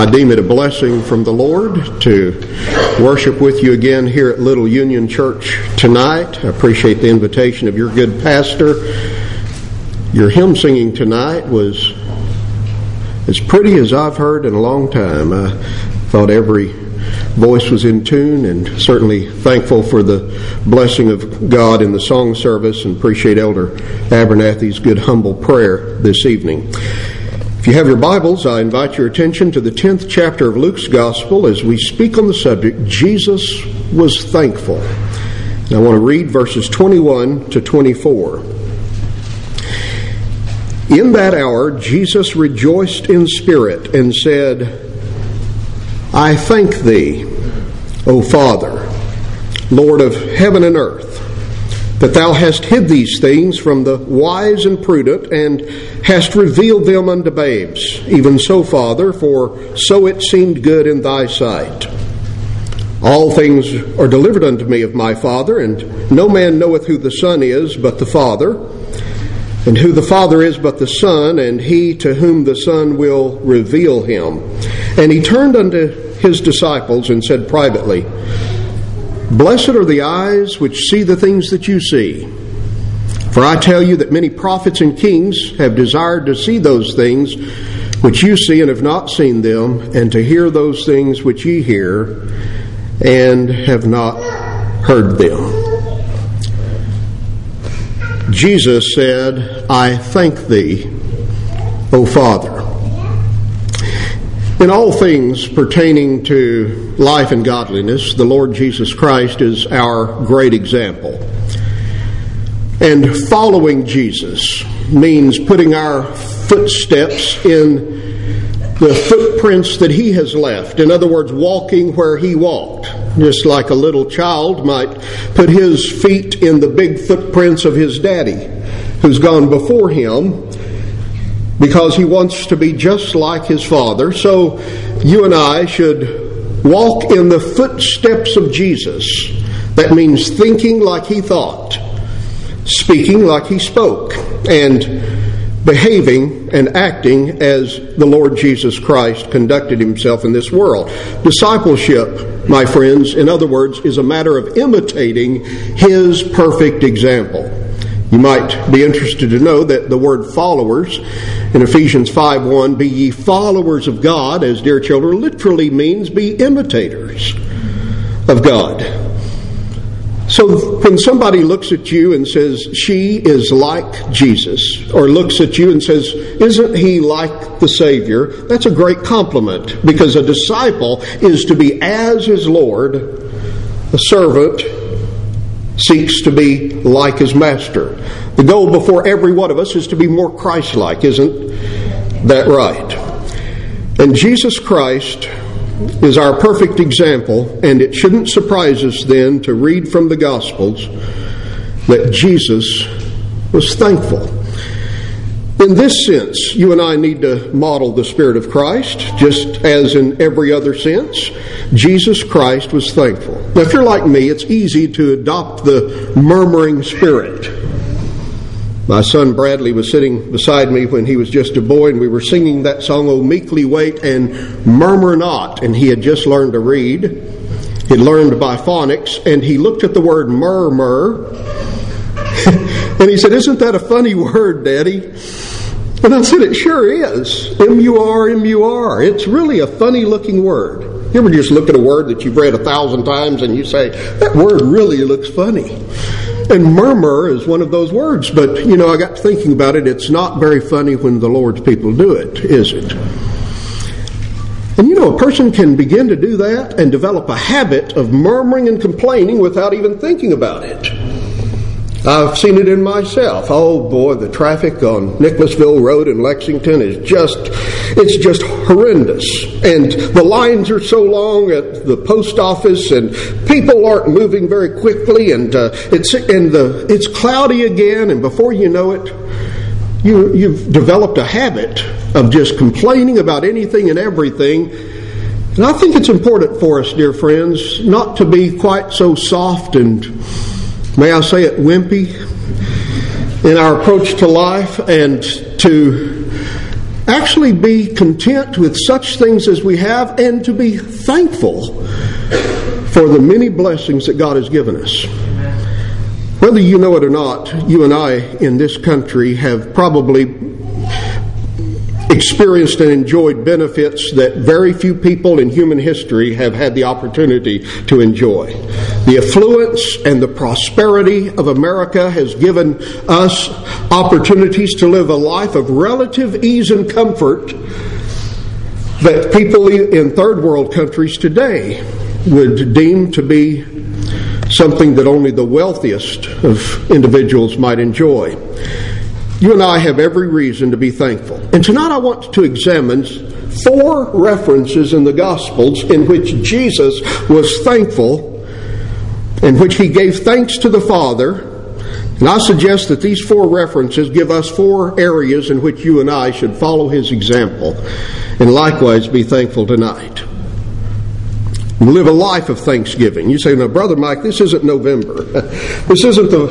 I deem it a blessing from the Lord to worship with you again here at Little Union Church tonight. I appreciate the invitation of your good pastor. Your hymn singing tonight was as pretty as I've heard in a long time. I thought every voice was in tune, and certainly thankful for the blessing of God in the song service, and appreciate Elder Abernathy's good humble prayer this evening. If you have your Bibles, I invite your attention to the 10th chapter of Luke's Gospel as we speak on the subject, Jesus was thankful. And I want to read verses 21 to 24. In that hour, Jesus rejoiced in spirit and said, I thank thee, O Father, Lord of heaven and earth, that thou hast hid these things from the wise and prudent, and hast revealed them unto babes. Even so, Father, for so it seemed good in thy sight. All things are delivered unto me of my Father, and no man knoweth who the Son is but the Father, and who the Father is but the Son, and he to whom the Son will reveal him. And he turned unto his disciples and said privately, Blessed are the eyes which see the things that you see. For I tell you that many prophets and kings have desired to see those things which you see and have not seen them, and to hear those things which ye hear and have not heard them. Jesus said, I thank thee, O Father. In all things pertaining to life and godliness, the Lord Jesus Christ is our great example. And following Jesus means putting our footsteps in the footprints that he has left. In other words, walking where he walked. Just like a little child might put his feet in the big footprints of his daddy, who's gone before him, because he wants to be just like his Father. So you and I should walk in the footsteps of Jesus. That means thinking like he thought, speaking like he spoke, and behaving and acting as the Lord Jesus Christ conducted himself in this world. Discipleship, my friends, in other words, is a matter of imitating his perfect example. You might be interested to know that the word followers in Ephesians 5:1, be ye followers of God as dear children, literally means be imitators of God. So when somebody looks at you and says, she is like Jesus, or looks at you and says, isn't he like the Savior? That's a great compliment, because a disciple is to be as his Lord. A servant seeks to be like his master. The goal before every one of us is to be more Christ-like, isn't that right? And Jesus Christ is our perfect example, and it shouldn't surprise us then to read from the Gospels that Jesus was thankful. In this sense, you and I need to model the Spirit of Christ, just as in every other sense. Jesus Christ was thankful. Now, if you're like me, it's easy to adopt the murmuring spirit. My son Bradley was sitting beside me when he was just a boy, and we were singing that song, O Meekly Wait and Murmur Not, and he had just learned to read. He'd learned by phonics, and he looked at the word murmur, and he said, isn't that a funny word, Daddy? And I said, it sure is. M-U-R. It's really a funny-looking word. You ever just look at a word that you've read 1,000 times and you say, that word really looks funny? And murmur is one of those words. But, I got thinking about it. It's not very funny when the Lord's people do it, is it? And, a person can begin to do that and develop a habit of murmuring and complaining without even thinking about it. I've seen it in myself. Oh boy, the traffic on Nicholasville Road in Lexington is just horrendous. And the lines are so long at the post office, and people aren't moving very quickly, and it's cloudy again, and before you know it, you've developed a habit of just complaining about anything and everything. And I think it's important for us, dear friends, not to be quite so soft and, may I say it, wimpy in our approach to life, and to actually be content with such things as we have and to be thankful for the many blessings that God has given us. Whether you know it or not, you and I in this country have probably experienced and enjoyed benefits that very few people in human history have had the opportunity to enjoy. The affluence and the prosperity of America has given us opportunities to live a life of relative ease and comfort that people in third world countries today would deem to be something that only the wealthiest of individuals might enjoy. You and I have every reason to be thankful. And tonight I want to examine 4 references in the Gospels in which Jesus was thankful, in which he gave thanks to the Father. And I suggest that these 4 references give us 4 areas in which you and I should follow his example and likewise be thankful tonight. Live a life of thanksgiving. You say, "No, Brother Mike, this isn't November. This isn't the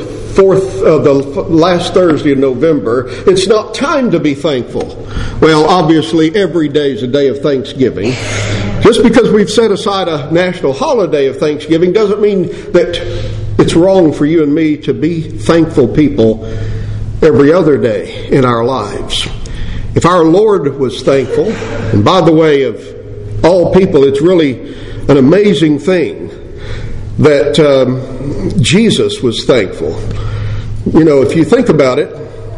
last Thursday of November. It's not time to be thankful." Well, obviously, every day is a day of Thanksgiving. Just because we've set aside a national holiday of Thanksgiving doesn't mean that it's wrong for you and me to be thankful people every other day in our lives. If our Lord was thankful, and by the way, of all people, it's really an amazing thing that Jesus was thankful. You know, if you think about it,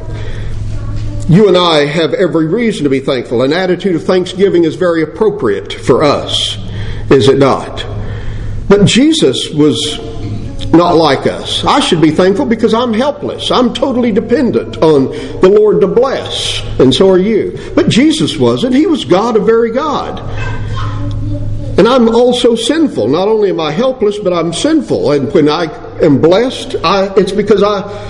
you and I have every reason to be thankful. An attitude of thanksgiving is very appropriate for us, is it not? But Jesus was not like us. I should be thankful because I'm helpless. I'm totally dependent on the Lord to bless, and so are you. But Jesus wasn't. He was God, a very God. And I'm also sinful. Not only am I helpless, but I'm sinful. And when I am blessed, it's because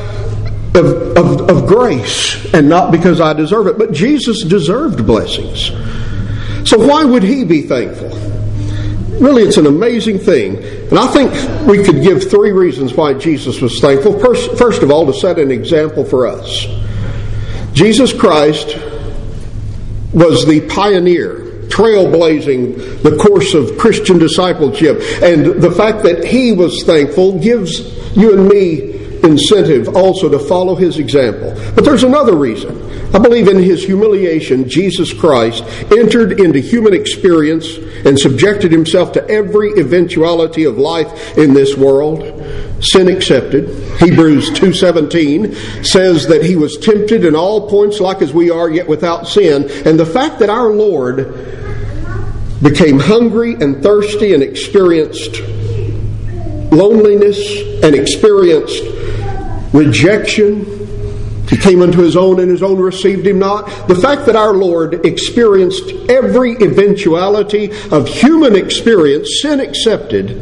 of grace and not because I deserve it. But Jesus deserved blessings. So why would he be thankful? Really, it's an amazing thing. And I think we could give 3 reasons why Jesus was thankful. First of all, to set an example for us. Jesus Christ was the pioneer, trailblazing the course of Christian discipleship. And the fact that he was thankful gives you and me incentive also to follow his example. But there's another reason. I believe in his humiliation, Jesus Christ entered into human experience and subjected himself to every eventuality of life in this world, sin accepted. Hebrews 2:17 says that he was tempted in all points like as we are, yet without sin. And the fact that our Lord became hungry and thirsty and experienced loneliness and experienced rejection. He came unto his own, and his own received him not. The fact that our Lord experienced every eventuality of human experience, sin accepted,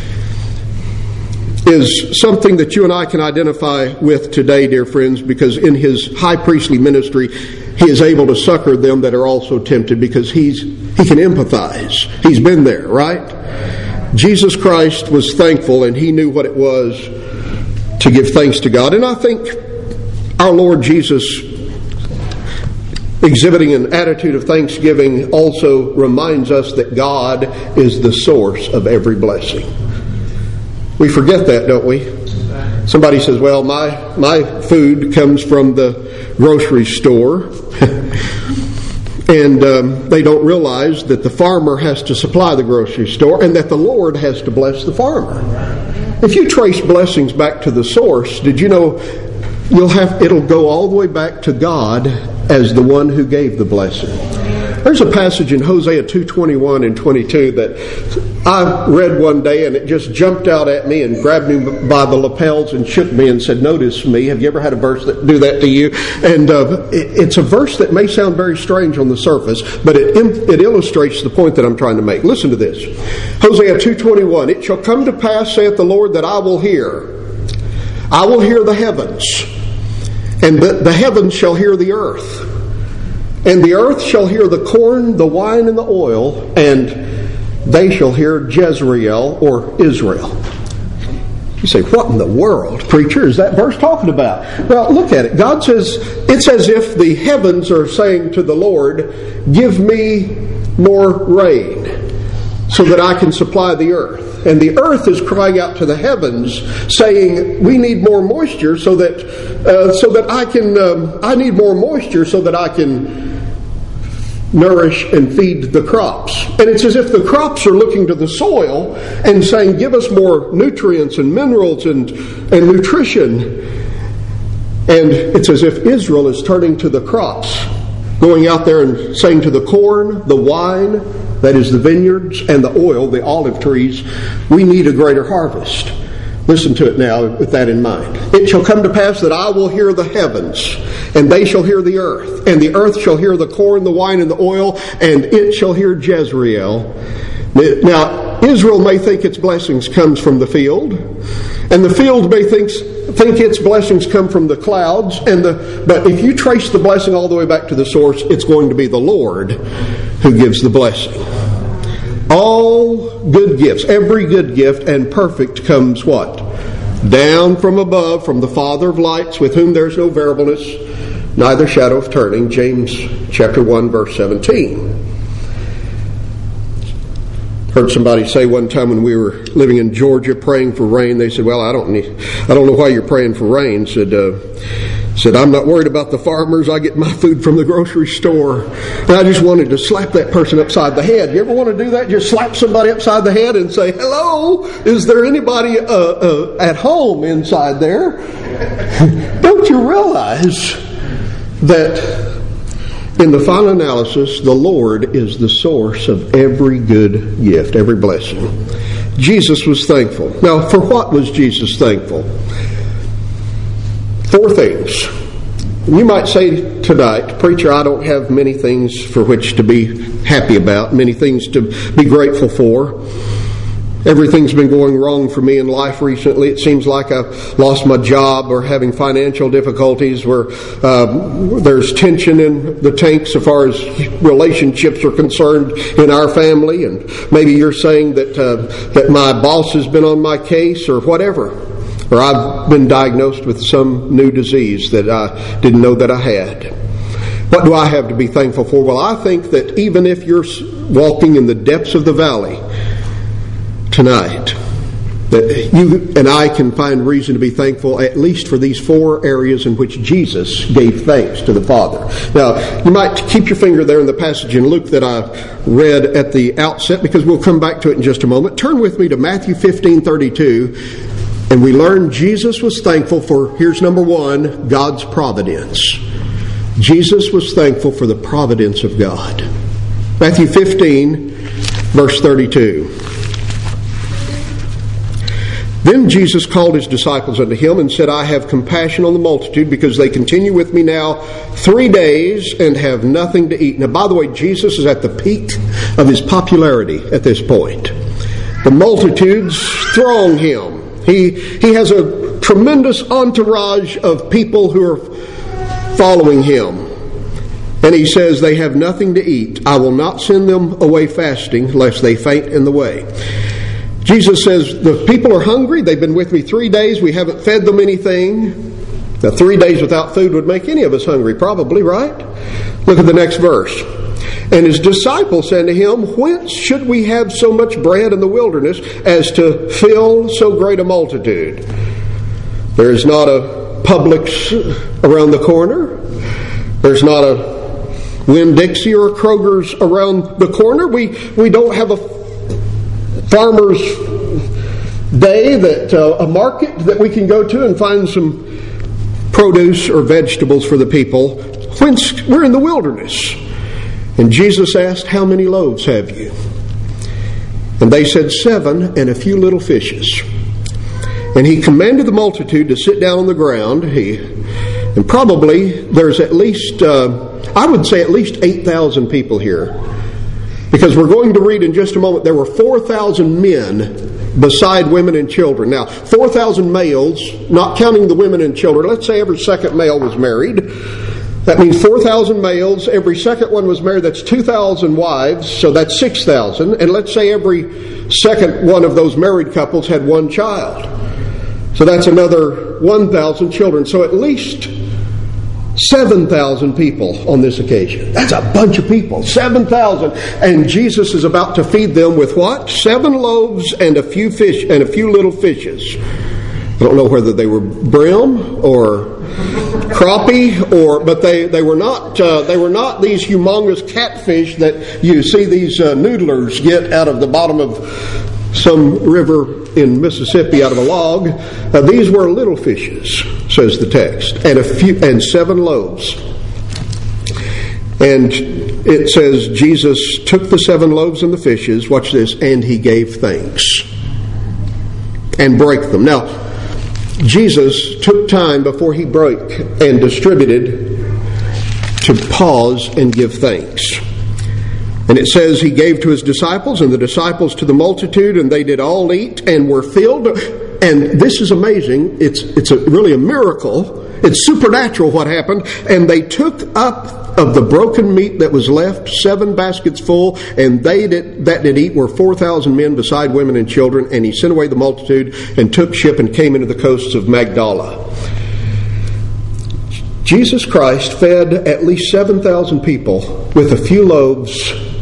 is something that you and I can identify with today, dear friends, because in his high priestly ministry, he is able to succor them that are also tempted because he can empathize. He's been there, right? Jesus Christ was thankful, and he knew what it was to give thanks to God. And I think our Lord Jesus, exhibiting an attitude of thanksgiving, also reminds us that God is the source of every blessing. We forget that, don't we? Somebody says, "Well, my food comes from the grocery store." And they don't realize that the farmer has to supply the grocery store and that the Lord has to bless the farmer. If you trace blessings back to the source, did you know it'll go all the way back to God as the one who gave the blessing. There's a passage in Hosea 2:21 and 22 that I read one day, and it just jumped out at me and grabbed me by the lapels and shook me and said, "Notice me." Have you ever had a verse that do that to you? And it's a verse that may sound very strange on the surface, but it illustrates the point that I'm trying to make. Listen to this. Hosea 2:21, "It shall come to pass, saith the Lord, that I will hear the heavens, and the heavens shall hear the earth. And the earth shall hear the corn, the wine, and the oil, and they shall hear Jezreel," or Israel. You say, what in the world, preacher, is that verse talking about? Well, look at it. God says, it's as if the heavens are saying to the Lord, give me more rain so that I can supply the earth. And the earth is crying out to the heavens, saying, we need more moisture so that I need more moisture so that I can nourish and feed the crops. And it's as if the crops are looking to the soil and saying, give us more nutrients and minerals and nutrition. And it's as if Israel is turning to the crops, going out there and saying to the corn, the wine, that is the vineyards, and the oil, the olive trees, we need a greater harvest. Listen to it now with that in mind. It shall come to pass that I will hear the heavens, and they shall hear the earth, and the earth shall hear the corn, the wine, and the oil, and it shall hear Jezreel. Now, Israel may think its blessings comes from the field, and the field may think its blessings come from the clouds, but if you trace the blessing all the way back to the source, it's going to be the Lord who gives the blessing. All good gifts, every good gift and perfect comes what? Down from above, from the Father of lights, with whom there is no variableness, neither shadow of turning. James chapter 1, verse 17. Heard somebody say one time when we were living in Georgia praying for rain, they said, well, I don't know why you're praying for rain. Said, I'm not worried about the farmers. I get my food from the grocery store. And I just wanted to slap that person upside the head. You ever want to do that? Just slap somebody upside the head and say, hello, is there anybody at home inside there? Don't you realize that in the final analysis, the Lord is the source of every good gift, every blessing. Jesus was thankful. Now, for what was Jesus thankful? 4 things. You might say tonight, preacher, I don't have many things for which to be happy about, many things to be grateful for. Everything's been going wrong for me in life recently. It seems like I've lost my job or having financial difficulties where there's tension in the tank so far as relationships are concerned in our family. And maybe you're saying that my boss has been on my case or whatever. Or I've been diagnosed with some new disease that I didn't know that I had. What do I have to be thankful for? Well, I think that even if you're walking in the depths of the valley tonight, that you and I can find reason to be thankful at least for these 4 areas in which Jesus gave thanks to the Father. Now, you might keep your finger there in the passage in Luke that I read at the outset, because we'll come back to it in just a moment. Turn with me to Matthew 15:32. And we learn Jesus was thankful for, here's number 1, God's providence. Jesus was thankful for the providence of God. Matthew 15, verse 32. Then Jesus called his disciples unto him and said, I have compassion on the multitude, because they continue with me now 3 days and have nothing to eat. Now, by the way, Jesus is at the peak of his popularity at this point. The multitudes throng him. He has a tremendous entourage of people who are following him. And he says, they have nothing to eat. I will not send them away fasting, lest they faint in the way. Jesus says, the people are hungry. They've been with me 3 days. We haven't fed them anything. Now, 3 days without food would make any of us hungry, probably, right? Look at the next verse. And his disciples said to him, whence should we have so much bread in the wilderness as to fill so great a multitude? There is not a Publix around the corner. There's not a Winn-Dixie or a Kroger's around the corner. We don't have a farmer's day, a market that we can go to and find some produce or vegetables for the people. Whence we're in the wilderness. And Jesus asked, how many loaves have you? And they said, 7 and a few little fishes. And he commanded the multitude to sit down on the ground. And probably there's at least, I would say at least 8,000 people here. Because we're going to read in just a moment, there were 4,000 men beside women and children. Now, 4,000 males, not counting the women and children. Let's say every second male was married. That means 4,000 males. Every second one was married. That's 2,000 wives. So that's 6,000. And let's say every second one of those married couples had one child. So that's another 1,000 children. So at least 7,000 people on this occasion. That's a bunch of people. 7,000. And Jesus is about to feed them with what? 7 loaves and a few fish and a few little fishes. I don't know whether they were brim or crappie, but they were not these humongous catfish that you see these noodlers get out of the bottom of some river in Mississippi out of a log. These were little fishes, says the text, and 7 loaves. And it says Jesus took the 7 loaves and the fishes, watch this, and he gave thanks and brake them. Now, Jesus took time before he broke and distributed to pause and give thanks. And it says he gave to his disciples, and the disciples to the multitude, and they did all eat and were filled. And this is amazing. It's really a miracle. It's supernatural what happened. And they took up of the broken meat that was left 7 baskets full, and they that did eat were 4,000 men beside women and children. And he sent away the multitude and took ship and came into the coasts of Magdala. Jesus Christ fed at least 7,000 people with a few loaves,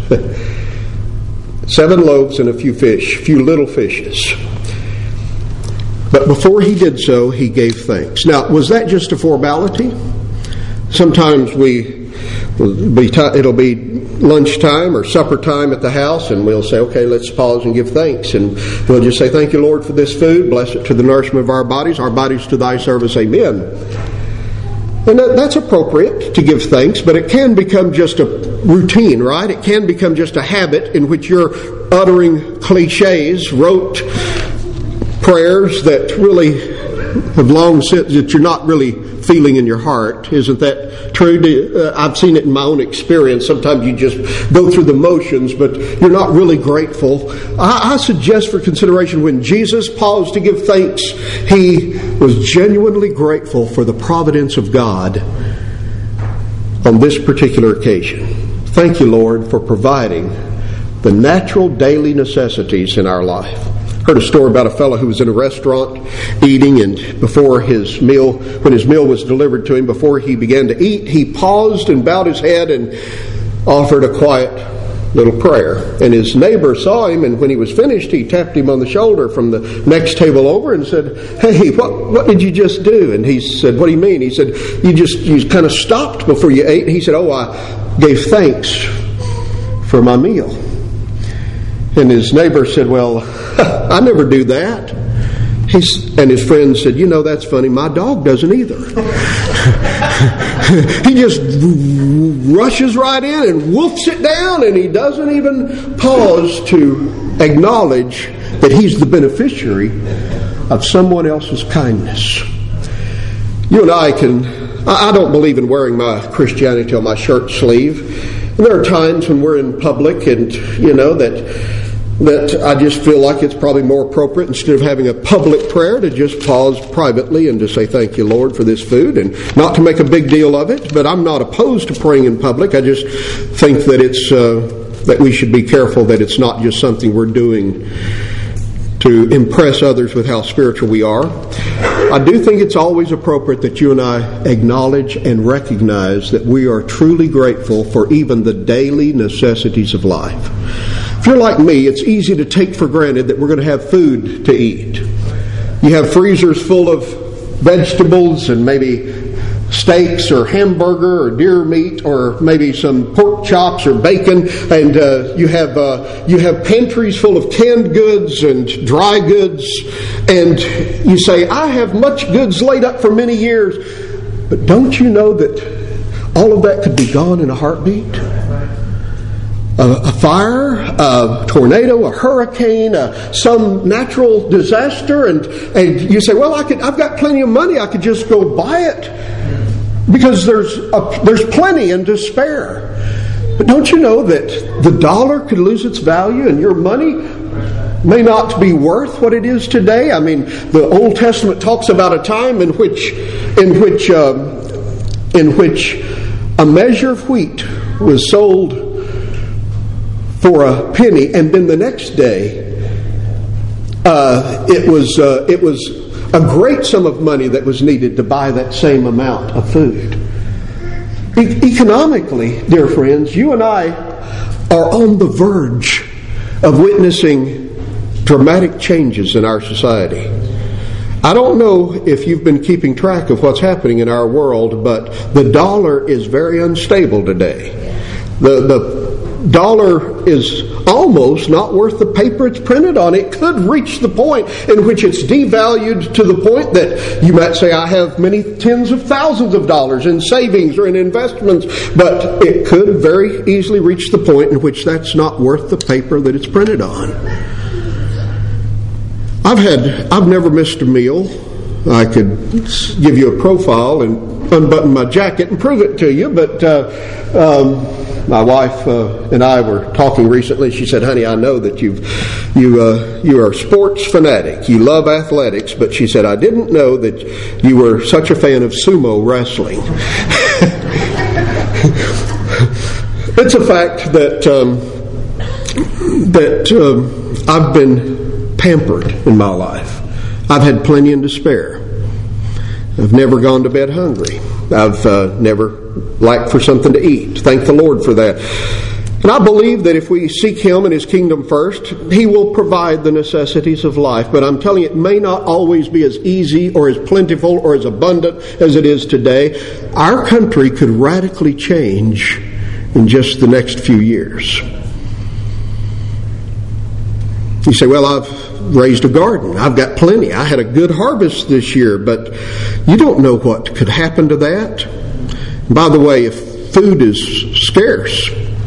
7 loaves and a few little fishes. But before he did so, he gave thanks. Now, was that just a formality? Sometimes it'll be lunchtime or supper time at the house, and we'll say, okay, let's pause and give thanks. And we'll just say, thank you, Lord, for this food. Bless it to the nourishment of our bodies to thy service. Amen. And that's appropriate to give thanks, but it can become just a routine, right? It can become just a habit in which you're uttering cliches, rote prayers that really have long since, that you're not really feeling in your heart. Isn't that true? I've seen it in my own experience. Sometimes you just go through the motions, but you're not really grateful. I suggest for consideration, when Jesus paused to give thanks, he was genuinely grateful for the providence of God on this particular occasion. Thank you, Lord, for providing the natural daily necessities in our life. Heard a story about a fellow who was in a restaurant eating, and when his meal was delivered to him, before he began to eat, he paused and bowed his head and offered a quiet little prayer. And his neighbor saw him, and when he was finished, he tapped him on the shoulder from the next table over and said, "Hey, what did you just do?" And he said, "What do you mean?" He said, you kind of stopped before you ate." And he said, "Oh, I gave thanks for my meal." And his neighbor said, "Well, I never do that." And his friend said, "You know, that's funny. My dog doesn't either." He just rushes right in and wolfs it down, and he doesn't even pause to acknowledge that he's the beneficiary of someone else's kindness. You and I don't believe in wearing my Christianity on my shirt sleeve. And there are times when we're in public and, that I just feel like it's probably more appropriate, instead of having a public prayer, to just pause privately and to say, "Thank you, Lord, for this food," and not to make a big deal of it. But I'm not opposed to praying in public. I just think that that we should be careful that it's not just something we're doing to impress others with how spiritual we are. I do think it's always appropriate that you and I acknowledge and recognize that we are truly grateful for even the daily necessities of life. If you're like me, it's easy to take for granted that we're going to have food to eat. You have freezers full of vegetables and maybe steaks or hamburger or deer meat or maybe some pork chops or bacon, and you have pantries full of canned goods and dry goods, and you say, "I have much goods laid up for many years." But don't you know that all of that could be gone in a heartbeat? A fire, a tornado, a hurricane, some natural disaster, and you say, "Well, I've got plenty of money. I could just go buy it because there's plenty and to spare." But don't you know that the dollar could lose its value, and your money may not be worth what it is today? I mean, the Old Testament talks about a time in which a measure of wheat was sold for a penny, and then the next day it was a great sum of money that was needed to buy that same amount of food. Economically, dear friends, you and I are on the verge of witnessing dramatic changes in our society. I don't know if you've been keeping track of what's happening in our world, but the dollar is very unstable today. The dollar is almost not worth the paper it's printed on. It could reach the point in which it's devalued to the point that you might say, I have many tens of thousands of dollars in savings or in investments, but it could very easily reach the point in which that's not worth the paper that it's printed on. I've never missed a meal. I could give you a profile and unbutton my jacket and prove it to you, but my wife and I were talking recently. She said, honey, I know that you are a sports fanatic. You love athletics, but she said, I didn't know that you were such a fan of sumo wrestling. It's a fact that I've been pampered in my life. I've had plenty and to spare. I've never gone to bed hungry. I've never lacked for something to eat. Thank the Lord for that. And I believe that if we seek Him and His kingdom first, He will provide the necessities of life. But I'm telling you, it may not always be as easy or as plentiful or as abundant as it is today. Our country could radically change in just the next few years. You say, well, I've raised a garden. I've got plenty. I had a good harvest this year, but you don't know what could happen to that. By the way, if food is scarce,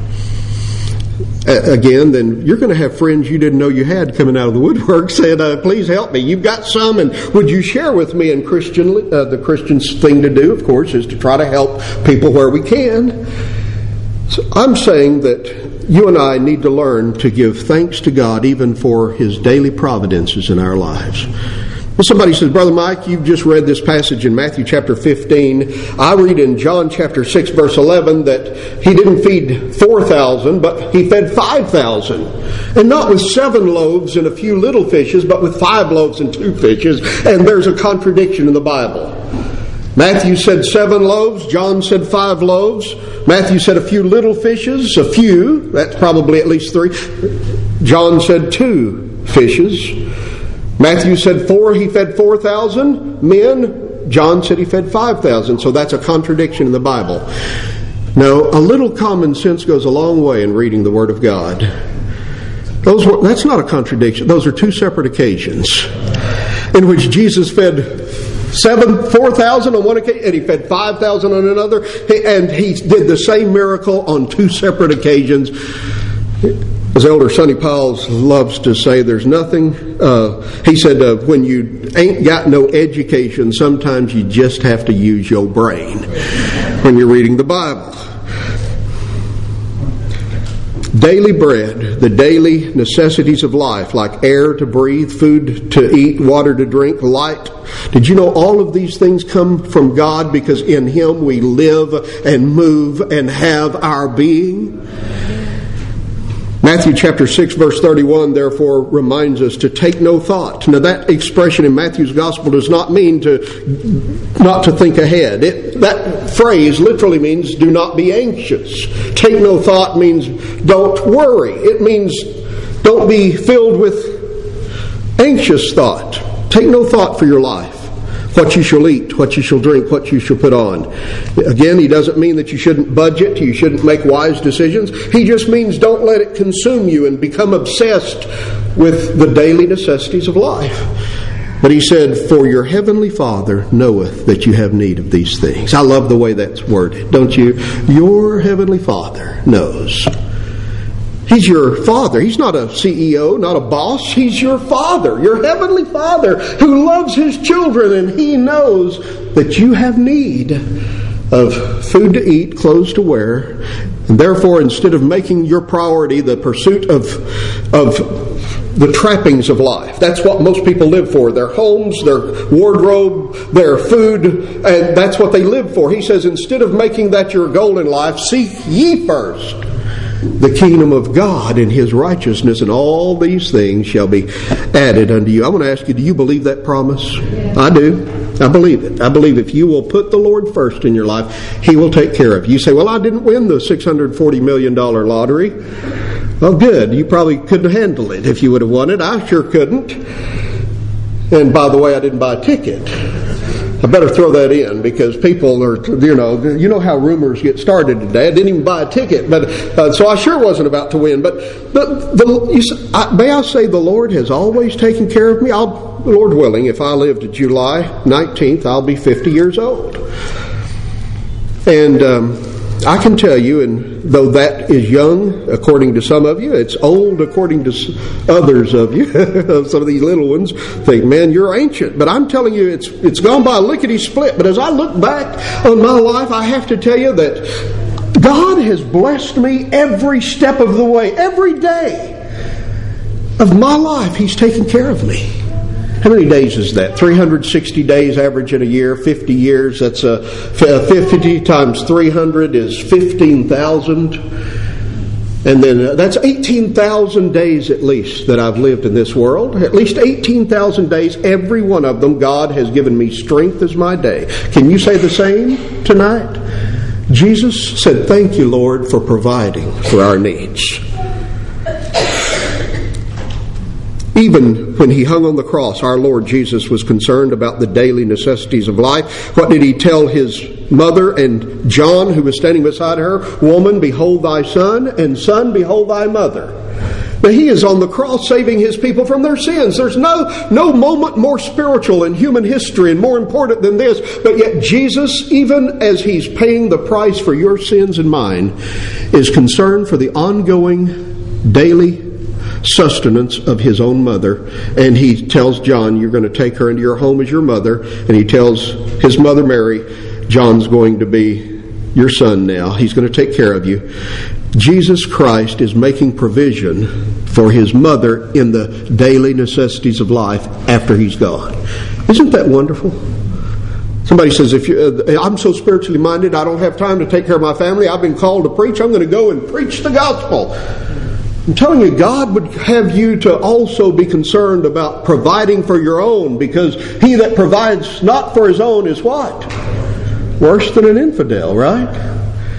again, then you're going to have friends you didn't know you had coming out of the woodwork saying, please help me. You've got some, and would you share with me? And the Christian thing to do, of course, is to try to help people where we can. So I'm saying that you and I need to learn to give thanks to God even for His daily providences in our lives. Well, somebody says, Brother Mike, you've just read this passage in Matthew chapter 15. I read in John chapter 6 verse 11 that He didn't feed 4,000, but He fed 5,000. And not with 7 loaves and a few little fishes, but with 5 loaves and 2 fishes. And there's a contradiction in the Bible. Matthew said 7 loaves. John said 5 loaves. Matthew said a few little fishes. A few. That's probably at least 3. John said 2 fishes. Matthew said 4. He fed 4,000 men. John said He fed 5,000. So that's a contradiction in the Bible. No, a little common sense goes a long way in reading the Word of God. That's not a contradiction. Those are 2 separate occasions in which Jesus fed 4,000 on one occasion, and He fed 5,000 on another, and He did the same miracle on 2 separate occasions. As Elder Sonny Piles loves to say, there's nothing, he said, when you ain't got no education, sometimes you just have to use your brain when you're reading the Bible. Daily bread, the daily necessities of life, like air to breathe, food to eat, water to drink, light. Did you know all of these things come from God because in Him we live and move and have our being? Matthew chapter 6 verse 31 therefore reminds us to take no thought. Now that expression in Matthew's gospel does not mean not to think ahead. That phrase literally means do not be anxious. Take no thought means don't worry. It means don't be filled with anxious thought. Take no thought for your life. What you shall eat, what you shall drink, what you shall put on. Again, He doesn't mean that you shouldn't budget, you shouldn't make wise decisions. He just means don't let it consume you and become obsessed with the daily necessities of life. But He said, for your heavenly Father knoweth that you have need of these things. I love the way that's worded, don't you? Your heavenly Father knows. He's your Father. He's not a CEO, not a boss. He's your Father, your heavenly Father who loves His children, and He knows that you have need of food to eat, clothes to wear. And therefore, instead of making your priority the pursuit of the trappings of life, that's what most people live for. Their homes, their wardrobe, their food, and that's what they live for. He says, instead of making that your goal in life, seek ye first the kingdom of God and His righteousness, and all these things shall be added unto you. I want to ask you, do you believe that promise? Yeah. I do. I believe it. I believe if you will put the Lord first in your life, He will take care of you. You say, well, I didn't win the $640 million lottery. Well, good. You probably couldn't handle it if you would have won it. I sure couldn't. And by the way, I didn't buy a ticket. I better throw that in, because people are, you know how rumors get started today. I didn't even buy a ticket, but so I sure wasn't about to win. But may I say, the Lord has always taken care of me. Lord willing, if I live to July 19th, I'll be 50 years old. And I can tell you, and though that is young according to some of you, it's old according to others of you. Some of these little ones think, man, you're ancient. But I'm telling you, it's gone by lickety-split. But as I look back on my life, I have to tell you that God has blessed me every step of the way. Every day of my life, He's taken care of me. How many days is that? 360 days average in a year, 50 years. That's 50 times 300 is 15,000. And then that's 18,000 days at least that I've lived in this world. At least 18,000 days, every one of them, God has given me strength as my day. Can you say the same tonight? Jesus said, thank you, Lord, for providing for our needs. Even when He hung on the cross, our Lord Jesus was concerned about the daily necessities of life. What did He tell His mother and John, who was standing beside her? Woman, behold thy son, and son, behold thy mother. Now He is on the cross saving His people from their sins. There's no moment more spiritual in human history and more important than this. But yet Jesus, even as He's paying the price for your sins and mine, is concerned for the ongoing daily sustenance of His own mother. And He tells John, you're going to take her into your home as your mother. And He tells his mother Mary, John's going to be your son now. He's going to take care of you. Jesus Christ is making provision for His mother in the daily necessities of life after He's gone. Isn't that wonderful? Somebody says, I'm so spiritually minded, I don't have time to take care of my family. I've been called to preach. I'm going to go and preach the gospel. I'm telling you, God would have you to also be concerned about providing for your own, because he that provides not for his own is what? Worse than an infidel, right?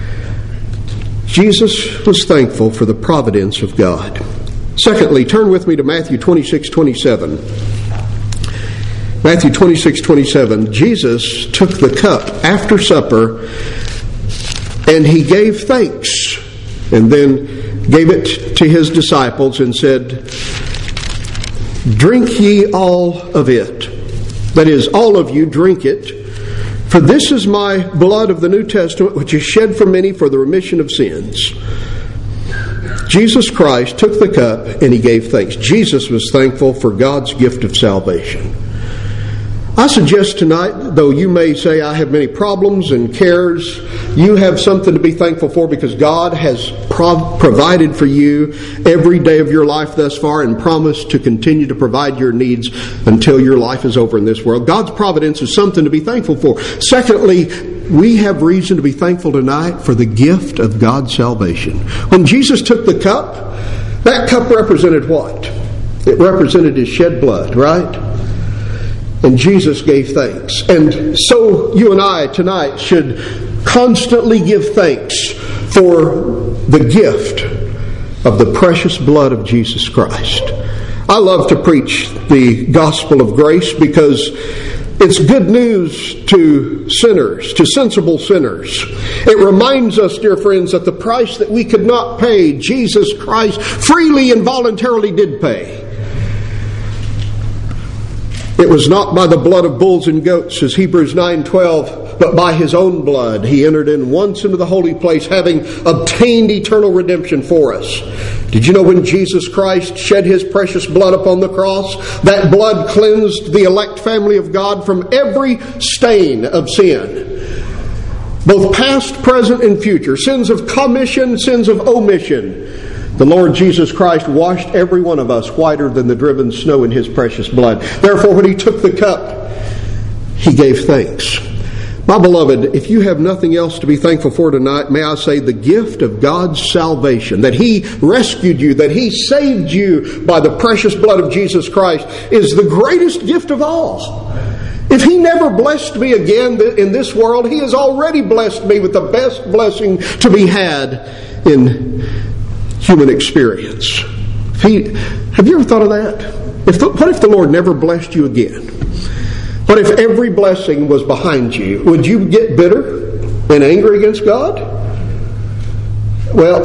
Jesus was thankful for the providence of God. Secondly, turn with me to Matthew 26:27. Matthew 26:27. Jesus took the cup after supper and he gave thanks, and then gave it to his disciples and said, drink ye all of it. That is, all of you drink it. For this is my blood of the New Testament, which is shed for many for the remission of sins. Jesus Christ took the cup and he gave thanks. Jesus was thankful for God's gift of salvation. I suggest tonight, though you may say, I have many problems and cares, you have something to be thankful for, because God has provided for you every day of your life thus far and promised to continue to provide your needs until your life is over in this world. God's providence is something to be thankful for. Secondly, we have reason to be thankful tonight for the gift of God's salvation. When Jesus took the cup, that cup represented what? It represented His shed blood, right? And Jesus gave thanks. And so you and I tonight should constantly give thanks for the gift of the precious blood of Jesus Christ. I love to preach the gospel of grace because it's good news to sinners, to sensible sinners. It reminds us, dear friends, that the price that we could not pay, Jesus Christ freely and voluntarily did pay. It was not by the blood of bulls and goats, as Hebrews 9:12, but by His own blood He entered in once into the holy place, having obtained eternal redemption for us. Did you know when Jesus Christ shed His precious blood upon the cross, that blood cleansed the elect family of God from every stain of sin? Both past, present, and future. Sins of commission, sins of omission. The Lord Jesus Christ washed every one of us whiter than the driven snow in His precious blood. Therefore, when He took the cup, He gave thanks. My beloved, if you have nothing else to be thankful for tonight, may I say the gift of God's salvation, that He rescued you, that He saved you by the precious blood of Jesus Christ, is the greatest gift of all. If He never blessed me again in this world, He has already blessed me with the best blessing to be had in human experience. Have you ever thought of that? What if the Lord never blessed you again? What if every blessing was behind you? Would you get bitter and angry against God? Well,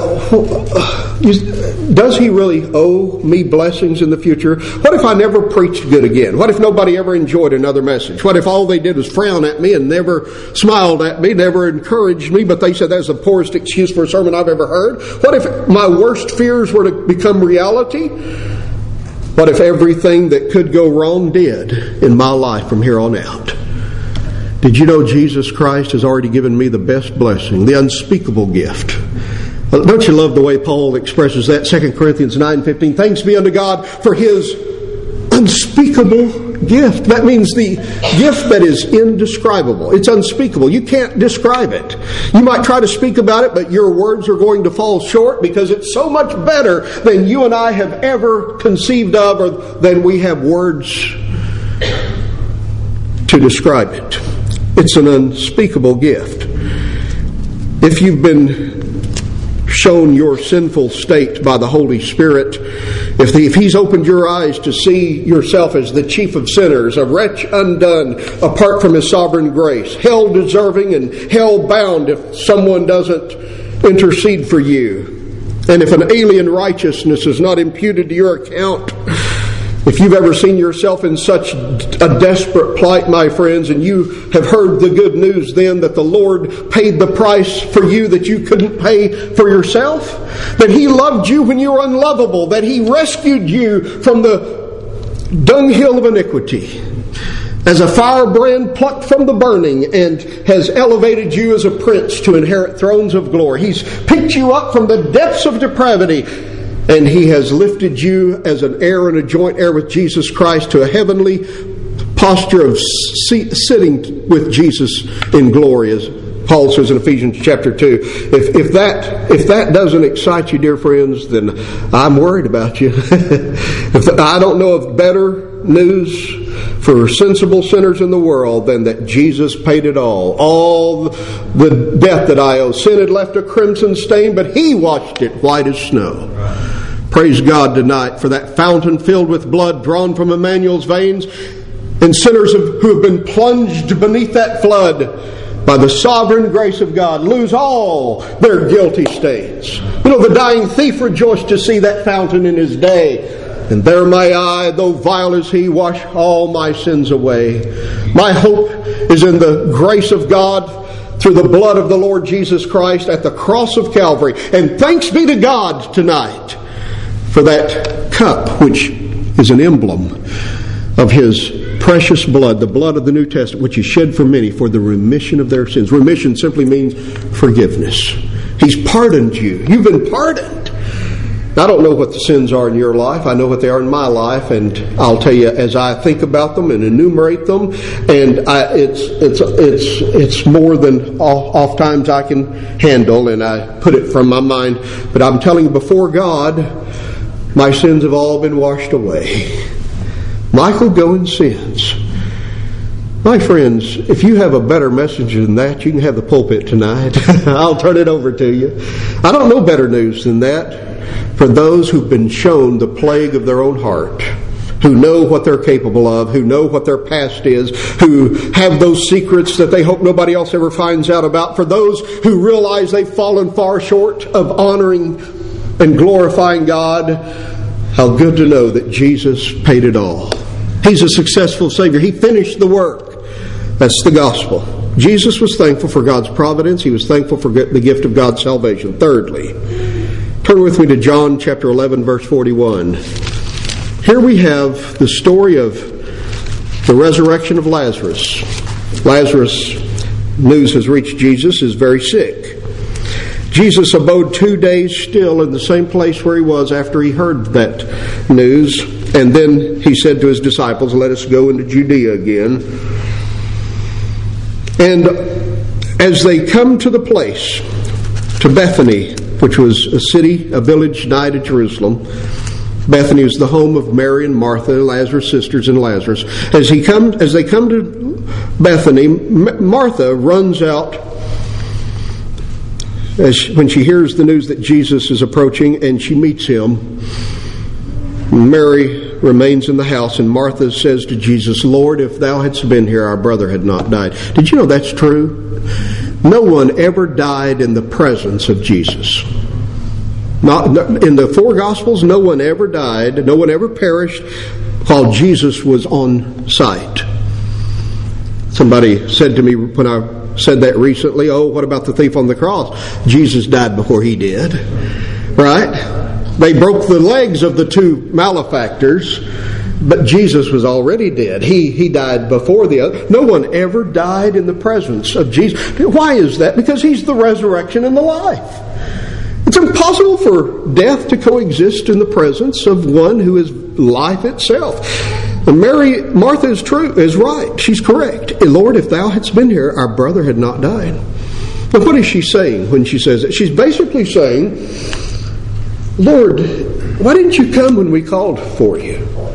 does He really owe me blessings in the future? What if I never preached good again? What if nobody ever enjoyed another message? What if all they did was frown at me and never smiled at me, never encouraged me, but they said that's the poorest excuse for a sermon I've ever heard? What if my worst fears were to become reality? What if everything that could go wrong did in my life from here on out? Did you know Jesus Christ has already given me the best blessing, the unspeakable gift? Don't you love the way Paul expresses that? 2 Corinthians 9:15. Thanks be unto God for His unspeakable gift. That means the gift that is indescribable. It's unspeakable. You can't describe it. You might try to speak about it, but your words are going to fall short because it's so much better than you and I have ever conceived of, or than we have words to describe it. It's an unspeakable gift. If you've been shown your sinful state by the Holy Spirit, if He's opened your eyes to see yourself as the chief of sinners, a wretch undone apart from His sovereign grace, hell deserving and hell bound if someone doesn't intercede for you, and if an alien righteousness is not imputed to your account, if you've ever seen yourself in such a desperate plight, my friends, and you have heard the good news then that the Lord paid the price for you that you couldn't pay for yourself, that He loved you when you were unlovable, that He rescued you from the dunghill of iniquity as a firebrand plucked from the burning, and has elevated you as a prince to inherit thrones of glory. He's picked you up from the depths of depravity, and He has lifted you as an heir and a joint heir with Jesus Christ to a heavenly posture of sitting with Jesus in glory, as Paul says in Ephesians chapter 2. If that doesn't excite you, dear friends, then I'm worried about you. I don't know of better news for sensible sinners in the world than that Jesus paid it all. All the debt that I owe. Sin had left a crimson stain, but He washed it white as snow. Praise God tonight for that fountain filled with blood drawn from Emmanuel's veins, and sinners who have been plunged beneath that flood by the sovereign grace of God lose all their guilty stains. You know, the dying thief rejoiced to see that fountain in his day. And there may I, though vile as he, wash all my sins away. My hope is in the grace of God through the blood of the Lord Jesus Christ at the cross of Calvary. And thanks be to God tonight for that cup, which is an emblem of His precious blood, the blood of the New Testament, which He shed for many for the remission of their sins. Remission simply means forgiveness. He's pardoned you. You've been pardoned. I don't know what the sins are in your life. I know what they are in my life, and I'll tell you as I think about them and enumerate them. And it's more than oft times I can handle, and I put it from my mind. But I'm telling you, before God, my sins have all been washed away. Michael Goins sins. My friends, if you have a better message than that, you can have the pulpit tonight. I'll turn it over to you. I don't know better news than that. For those who've been shown the plague of their own heart, who know what they're capable of, who know what their past is, who have those secrets that they hope nobody else ever finds out about, for those who realize they've fallen far short of honoring and glorifying God, how good to know that Jesus paid it all. He's a successful Savior. He finished the work. That's the gospel. Jesus was thankful for God's providence. He was thankful for the gift of God's salvation. Thirdly, turn with me to John chapter 11, verse 41. Here we have the story of the resurrection of Lazarus. Lazarus, news has reached Jesus, is very sick. Jesus abode 2 days still in the same place where He was after He heard that news. And then He said to His disciples, "Let us go into Judea again." And as they come to the place, to Bethany, which was a city, a village nigh to Jerusalem. Bethany is the home of Mary and Martha, Lazarus' sisters, and Lazarus. As they come to Bethany, Martha runs out when she hears the news that Jesus is approaching, and she meets him. Mary remains in the house, and Martha says to Jesus, "Lord, if thou hadst been here, our brother had not died." Did you know that's true? No one ever died in the presence of Jesus. Not in the four Gospels, no one ever died, no one ever perished while Jesus was on site. Somebody said to me when I said that recently, "Oh, what about the thief on the cross?" Jesus died before he did. Right? They broke the legs of the two malefactors, but Jesus was already dead. He died before the other. No one ever died in the presence of Jesus. Why is that? Because he's the resurrection and the life. It's impossible for death to coexist in the presence of one who is life itself. And Martha is right. She's correct. "Lord, if thou hadst been here, our brother had not died." But what is she saying when she says it? She's basically saying, "Lord, why didn't you come when we called for you?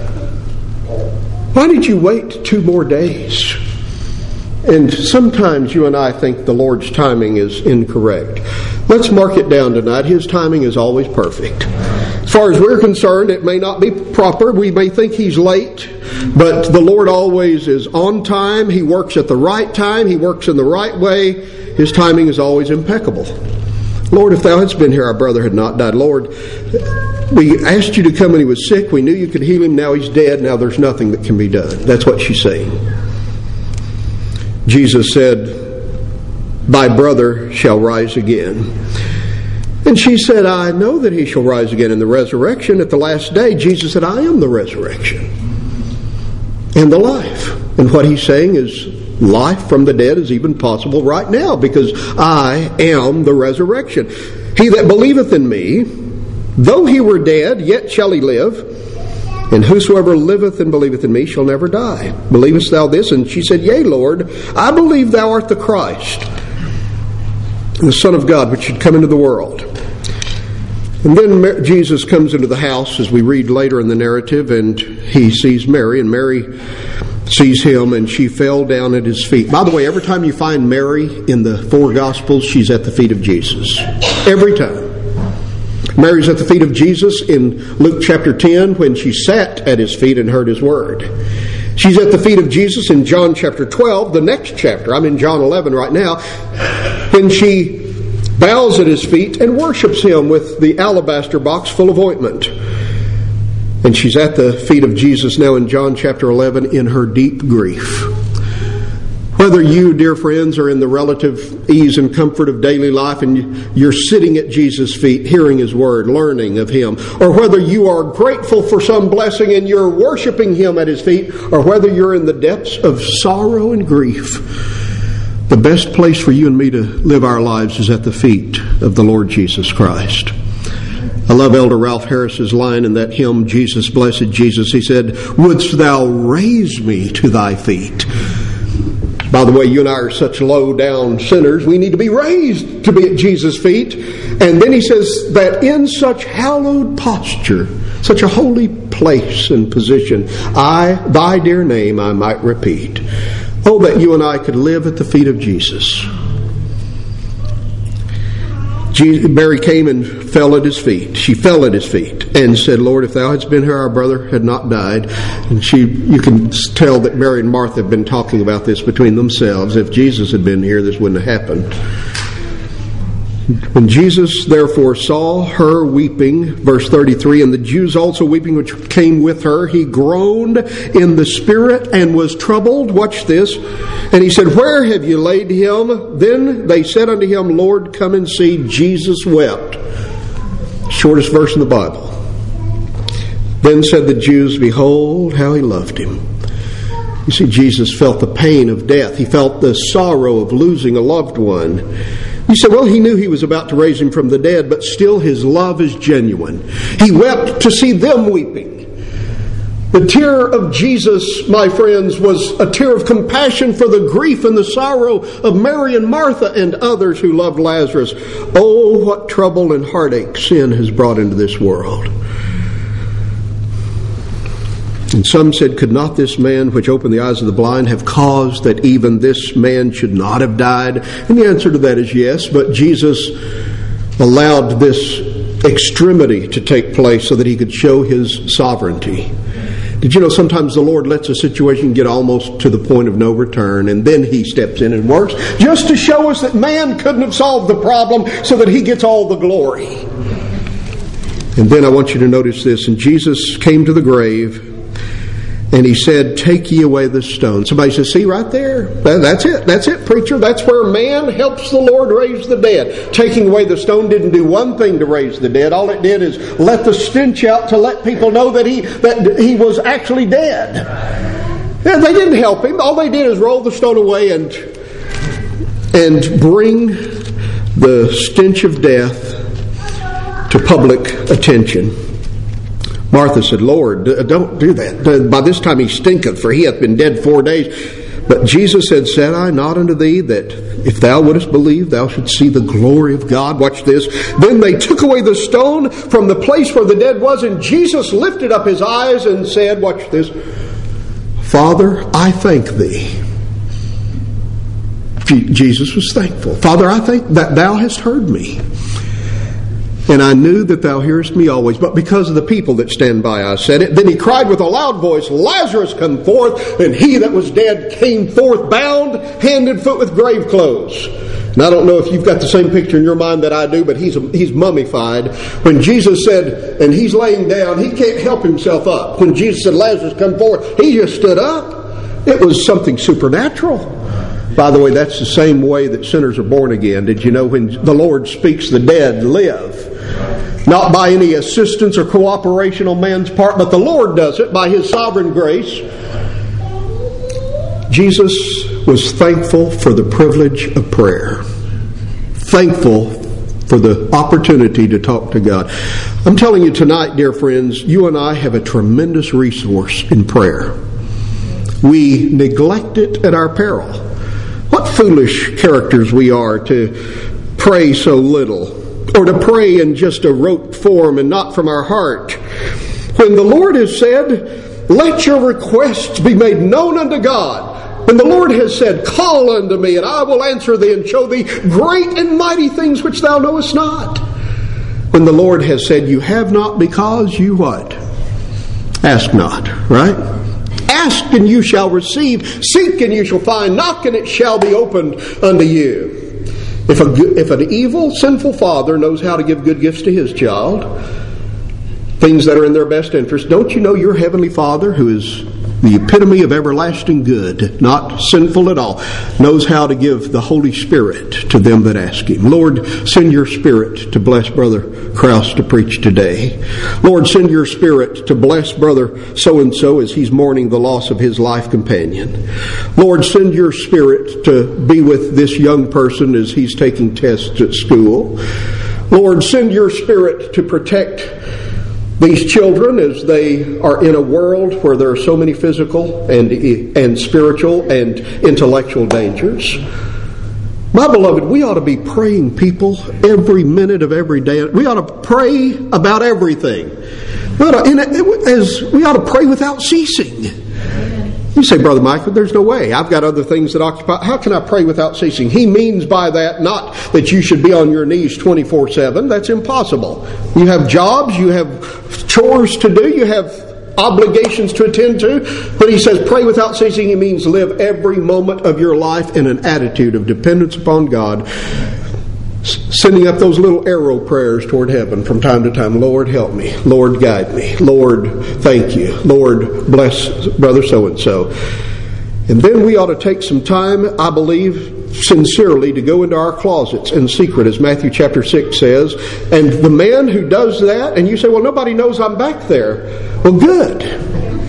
Why did you wait 2 more days?" And sometimes you and I think the Lord's timing is incorrect. Let's mark it down tonight. His timing is always perfect. As far as we're concerned, it may not be proper. We may think he's late, but the Lord always is on time. He works at the right time. He works in the right way. His timing is always impeccable. "Lord, if thou hadst been here, our brother had not died." Lord, we asked you to come when he was sick. We knew you could heal him. Now he's dead. Now there's nothing that can be done. That's what she's saying. Jesus said, "Thy brother shall rise again." And she said, "I know that he shall rise again in the resurrection at the last day." Jesus said, "I am the resurrection and the life." And what he's saying is life from the dead is even possible right now, because I am the resurrection. "He that believeth in me, though he were dead, yet shall he live. And whosoever liveth and believeth in me shall never die. Believest thou this?" And she said, "Yea, Lord, I believe thou art the Christ, the Son of God, which should come into the world." And then Jesus comes into the house, as we read later in the narrative, and he sees Mary, and Mary sees him, and she fell down at his feet. By the way, every time you find Mary in the 4 Gospels, she's at the feet of Jesus. Every time. Mary's at the feet of Jesus in Luke chapter 10 when she sat at his feet and heard his word. She's at the feet of Jesus in John chapter 12, the next chapter. I'm in John 11 right now. When she bows at his feet and worships him with the alabaster box full of ointment. And she's at the feet of Jesus now in John chapter 11 in her deep grief. Whether you, dear friends, are in the relative ease and comfort of daily life and you're sitting at Jesus' feet, hearing his word, learning of him, or whether you are grateful for some blessing and you're worshiping him at his feet, or whether you're in the depths of sorrow and grief, the best place for you and me to live our lives is at the feet of the Lord Jesus Christ. I love Elder Ralph Harris's line in that hymn, "Jesus, Blessed Jesus." He said, "Wouldst thou raise me to thy feet?" By the way, you and I are such low-down sinners. We need to be raised to be at Jesus' feet. And then he says that in such hallowed posture, such a holy place and position, thy dear name I might repeat. Oh, that you and I could live at the feet of Jesus. Mary came and fell at his feet. She fell at his feet and said, "Lord, if thou hadst been here, our brother had not died." And you can tell that Mary and Martha have been talking about this between themselves. If Jesus had been here, this wouldn't have happened. When Jesus therefore saw her weeping, verse 33, and the Jews also weeping which came with her, he groaned in the spirit and was troubled. Watch this. And he said, "Where have you laid him?" Then they said unto him, "Lord, come and see." Jesus wept. Shortest verse in the Bible. Then said the Jews, "Behold, how he loved him." You see, Jesus felt the pain of death. He felt the sorrow of losing a loved one. You say, well, he knew he was about to raise him from the dead, but still his love is genuine. He wept to see them weeping. The tear of Jesus, my friends, was a tear of compassion for the grief and the sorrow of Mary and Martha and others who loved Lazarus. Oh, what trouble and heartache sin has brought into this world. And some said, could not this man which opened the eyes of the blind have caused that even this man should not have died? And the answer to that is yes, but Jesus allowed this extremity to take place so that he could show his sovereignty. Did you know sometimes the Lord lets a situation get almost to the point of no return, and then he steps in and works just to show us that man couldn't have solved the problem, so that he gets all the glory. And then I want you to notice this. And Jesus came to the grave, and he said, take ye away the stone. Somebody says, see right there? That's it, preacher. That's where man helps the Lord raise the dead. Taking away the stone didn't do one thing to raise the dead. All it did is let the stench out to let people know that he was actually dead. And they didn't help him. All they did is roll the stone away and bring the stench of death to public attention. Martha said, Lord, don't do that. By this time he stinketh, for he hath been dead 4 days. But Jesus said, said I not unto thee that if thou wouldest believe, thou shouldst see the glory of God? Watch this. Then they took away the stone from the place where the dead was, and Jesus lifted up his eyes and said, watch this, Father, I thank thee. Jesus was thankful. Father, I thank that thou hast heard me. And I knew that thou hearest me always, but because of the people that stand by, I said it. Then he cried with a loud voice, Lazarus, come forth. And he that was dead came forth, bound hand and foot with grave clothes. And I don't know if you've got the same picture in your mind that I do, but he's mummified. When Jesus said, and he's laying down, he can't help himself up. When Jesus said, Lazarus, come forth, he just stood up. It was something supernatural. By the way, that's the same way that sinners are born again. Did you know when the Lord speaks, the dead live? Not by any assistance or cooperation on man's part, but the Lord does it by his sovereign grace. Jesus was thankful for the privilege of prayer. Thankful for the opportunity to talk to God. I'm telling you tonight, dear friends, you and I have a tremendous resource in prayer. We neglect it at our peril. What foolish characters we are to pray so little, or to pray in just a rote form and not from our heart. When the Lord has said, let your requests be made known unto God. And the Lord has said, call unto me, and I will answer thee and show thee great and mighty things which thou knowest not. When the Lord has said, you have not because you what? Ask not, right? Ask and you shall receive. Seek and you shall find. Knock and it shall be opened unto you. If an evil, sinful father knows how to give good gifts to his child, things that are in their best interest, don't you know your heavenly Father, who is the epitome of everlasting good, not sinful at all, knows how to give the Holy Spirit to them that ask him. Lord, send your Spirit to bless Brother Krause to preach today. Lord, send your Spirit to bless Brother so-and-so as he's mourning the loss of his life companion. Lord, send your Spirit to be with this young person as he's taking tests at school. Lord, send your Spirit to protect these children as they are in a world where there are so many physical and spiritual and intellectual dangers. My beloved, we ought to be praying, people, every minute of every day. We ought to pray about everything. We ought to pray without ceasing. You say, Brother Michael, there's no way. I've got other things that occupy. How can I pray without ceasing? He means by that not that you should be on your knees 24/7. That's impossible. You have jobs, you have chores to do, you have obligations to attend to. When he says pray without ceasing, he means live every moment of your life in an attitude of dependence upon God. Sending up those little arrow prayers toward heaven from time to time. Lord, help me. Lord, guide me. Lord, thank you. Lord, bless Brother so-and-so. And then we ought to take some time, I believe, sincerely to go into our closets in secret, as Matthew chapter 6 says. And the man who does that, and you say, well, nobody knows I'm back there. Well, good.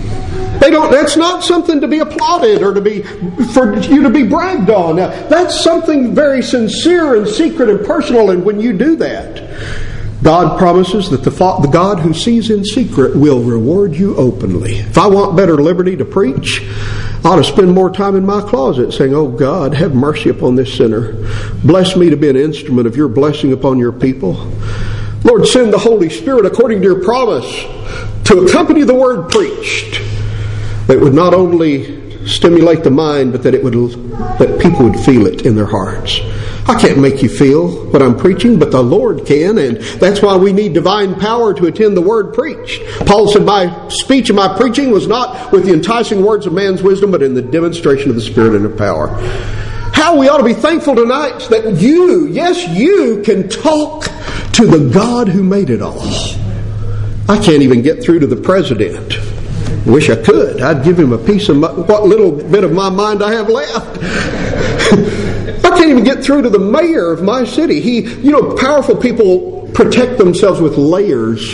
That's not something to be applauded or for you to be bragged on. Now, that's something very sincere and secret and personal, and when you do that, God promises that the God who sees in secret will reward you openly. If I want better liberty to preach, I ought to spend more time in my closet saying, "Oh God, have mercy upon this sinner. Bless me to be an instrument of your blessing upon your people. Lord, send the Holy Spirit according to your promise to accompany the word preached, that would not only stimulate the mind, but that people would feel it in their hearts." I can't make you feel what I'm preaching, but the Lord can, and that's why we need divine power to attend the word preached. Paul said, "My speech and my preaching was not with the enticing words of man's wisdom, but in the demonstration of the Spirit and of power." How we ought to be thankful tonight that you, yes, you can talk to the God who made it all. I can't even get through to the president. Wish I could. I'd give him a piece of what little bit of my mind I have left. I can't even get through to the mayor of my city. Powerful people protect themselves with layers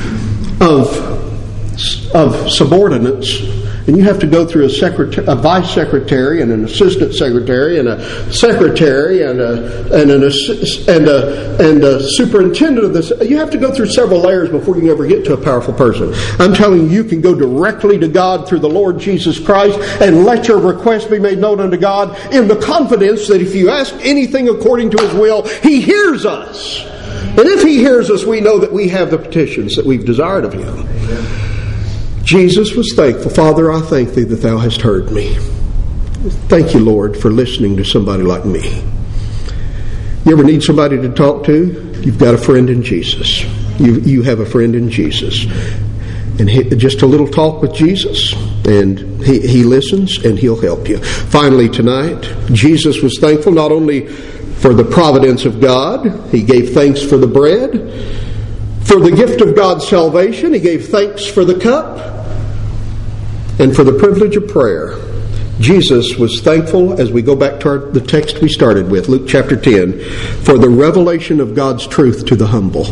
of subordinates. And you have to go through a vice secretary and an assistant secretary and a secretary and a superintendent of this. You have to go through several layers before you can ever get to a powerful person. I'm telling you, you can go directly to God through the Lord Jesus Christ and let your request be made known unto God in the confidence that if you ask anything according to His will, He hears us. And if He hears us, we know that we have the petitions that we've desired of Him. Jesus was thankful. "Father, I thank Thee that Thou hast heard me." Thank you, Lord, for listening to somebody like me. You ever need somebody to talk to? You've got a friend in Jesus. You have a friend in Jesus. And just a little talk with Jesus, and He listens and He'll help you. Finally tonight, Jesus was thankful not only for the providence of God. He gave thanks for the bread. For the gift of God's salvation, He gave thanks for the cup. And for the privilege of prayer. Jesus was thankful, as we go back to the text we started with, Luke chapter 10, for the revelation of God's truth to the humble.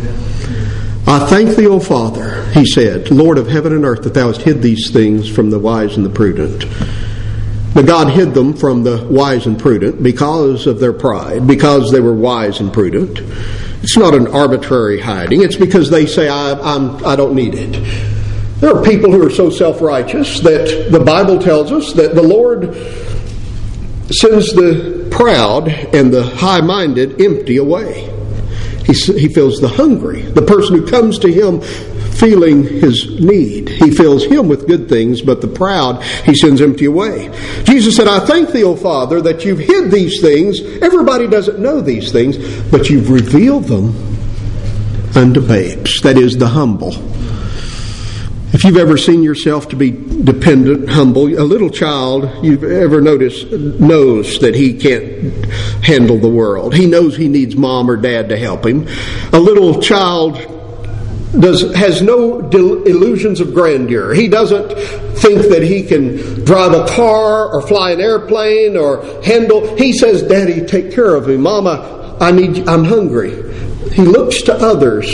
"I thank Thee, O Father," He said, "Lord of heaven and earth, that Thou hast hid these things from the wise and the prudent." Now God hid them from the wise and prudent because of their pride, because they were wise and prudent. It's not an arbitrary hiding. It's because they say, I don't need it. There are people who are so self-righteous that the Bible tells us that the Lord sends the proud and the high-minded empty away. He fills the hungry, the person who comes to Him feeling his need. He fills him with good things, but the proud He sends empty away. Jesus said, "I thank Thee, O Father, that You've hid these things." Everybody doesn't know these things, but You've revealed them unto babes. That is, the humble. If you've ever seen yourself to be dependent, humble, a little child you've ever noticed knows that he can't handle the world. He knows he needs mom or dad to help him. A little child has no illusions of grandeur. He doesn't think that he can drive a car or fly an airplane or handle. He says, "Daddy, take care of me. Mama, I'm hungry." He looks to others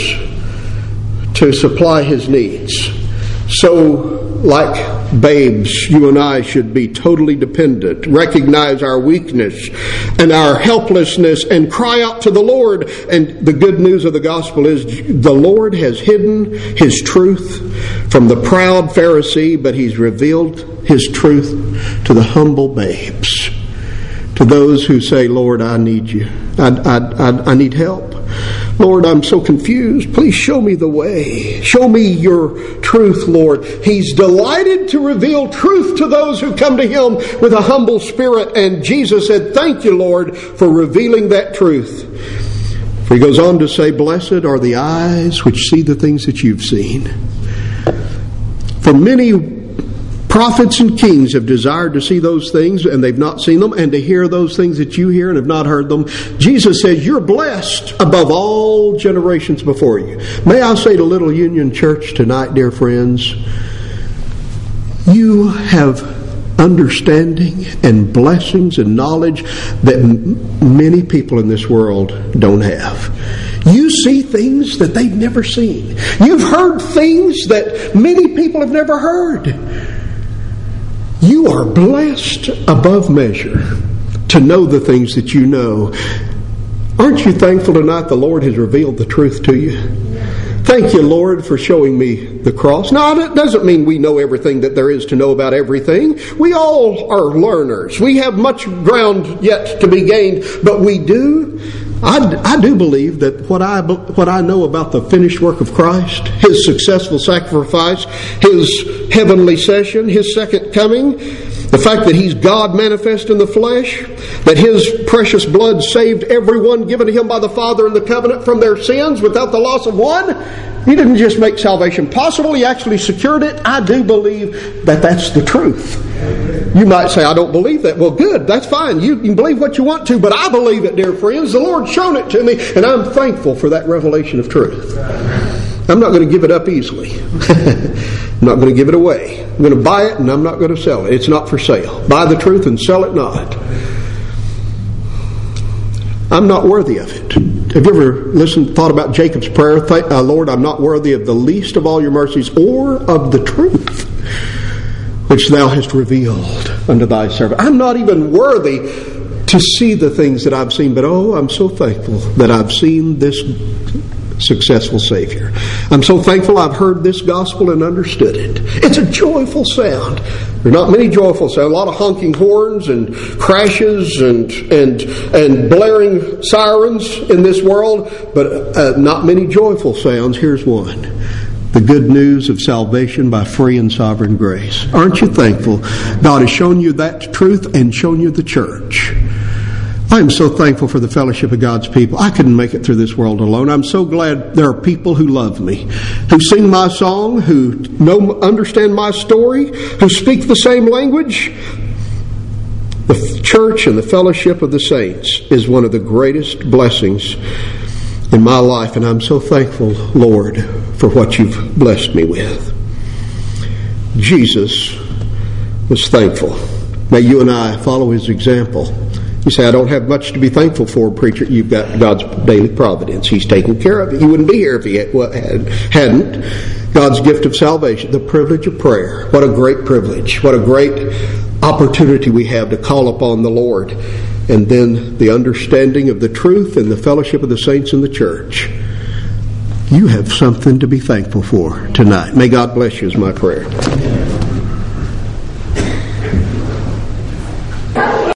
to supply his needs. So, like babes, you and I should be totally dependent, recognize our weakness and our helplessness, and cry out to the Lord. And the good news of the gospel is the Lord has hidden His truth from the proud Pharisee, but He's revealed His truth to the humble babes, to those who say, "Lord, I need You. I need help. Lord, I'm so confused. Please show me the way. Show me Your truth, Lord." He's delighted to reveal truth to those who come to Him with a humble spirit. And Jesus said, "Thank You, Lord, for revealing that truth." For He goes on to say, "Blessed are the eyes which see the things that You've seen." For many prophets and kings have desired to see those things, and they've not seen them, and to hear those things that you hear and have not heard them. Jesus says, "You're blessed above all generations before you." May I say to Little Union Church tonight, dear friends, you have understanding and blessings and knowledge that many people in this world don't have. You see things that they've never seen. You've heard things that many people have never heard. You are blessed above measure to know the things that you know. Aren't you thankful tonight the Lord has revealed the truth to you? Thank you, Lord, for showing me the cross. Now, that doesn't mean we know everything that there is to know about everything. We all are learners. We have much ground yet to be gained, but we do. I do believe that what I know about the finished work of Christ, His successful sacrifice, His heavenly session, His second coming, the fact that He's God manifest in the flesh, that His precious blood saved everyone given to Him by the Father in the covenant from their sins without the loss of one. He didn't just make salvation possible, He actually secured it. I do believe that that's the truth. You might say, I don't believe that. Well, good, that's fine. You can believe what you want to, but I believe it, dear friends. The Lord's shown it to me, and I'm thankful for that revelation of truth. I'm not going to give it up easily. I'm not going to give it away. I'm going to buy it, and I'm not going to sell it. It's not for sale. Buy the truth and sell it not. I'm not worthy of it. Have you ever thought about Jacob's prayer? Lord, I'm not worthy of the least of all your mercies or of the truth which thou hast revealed unto thy servant. I'm not even worthy to see the things that I've seen, but I'm so thankful that I've seen this successful Savior. I'm so thankful I've heard this gospel and understood it. It's a joyful sound. There are not many joyful sounds. A lot of honking horns and crashes and blaring sirens in this world, but not many joyful sounds. Here's one. The good news of salvation by free and sovereign grace. Aren't you thankful God has shown you that truth and shown you the church? I am so thankful for the fellowship of God's people. I couldn't make it through this world alone. I'm so glad there are people who love me, who sing my song, who understand my story, who speak the same language. The church and the fellowship of the saints is one of the greatest blessings in my life, and I'm so thankful, Lord, for what you've blessed me with. Jesus was thankful. May you and I follow His example. You say, I don't have much to be thankful for, preacher. You've got God's daily providence. He's taking care of it. You wouldn't be here if He hadn't. God's gift of salvation, the privilege of prayer. What a great privilege. What a great opportunity we have to call upon the Lord. And then the understanding of the truth and the fellowship of the saints in the church. You have something to be thankful for tonight. May God bless you is my prayer.